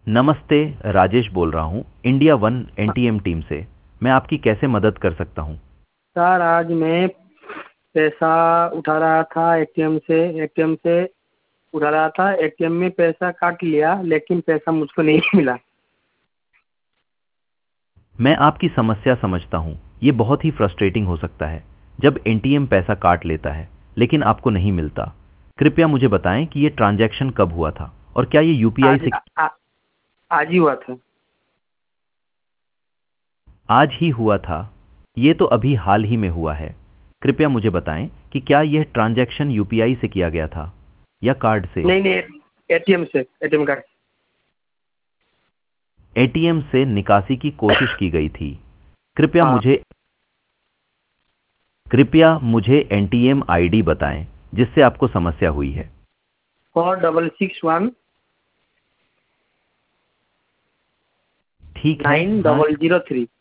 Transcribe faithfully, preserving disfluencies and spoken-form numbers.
नमस्ते, राजेश बोल रहा हूँ इंडिया वन एनटीएम टीम से। मैं आपकी कैसे मदद कर सकता हूँ? सर आज मैं पैसा उठा रहा था एटीएम से एटीएम से उठा रहा था एटीएम में पैसा काट लिया लेकिन पैसा मुझको नहीं मिला। मैं आपकी समस्या समझता हूँ। ये बहुत ही फ्रस्ट्रेटिंग हो सकता है जब एनटीएम पैसा काट लेता है लेकिन आपको नहीं मिलता। कृपया मुझे बताएं कि ये ट्रांजैक्शन कब हुआ था और क्या ये यूपीआई आज से आ, आज ही हुआ था। आज ही हुआ था? ये तो अभी हाल ही में हुआ है। कृपया मुझे बताएं कि क्या यह ट्रांजैक्शन यूपीआई से किया गया था या कार्ड से? नहीं नहीं, एटीएम से, एटीएम कार्ड। एटीएम से निकासी की कोशिश की गई थी। कृपया हाँ। मुझे कृपया मुझे एनटीएम आईडी बताएं जिससे आपको समस्या हुई है। फोर डबल सिक्स वन ठीक है, नाइन हाँ। Double zero three.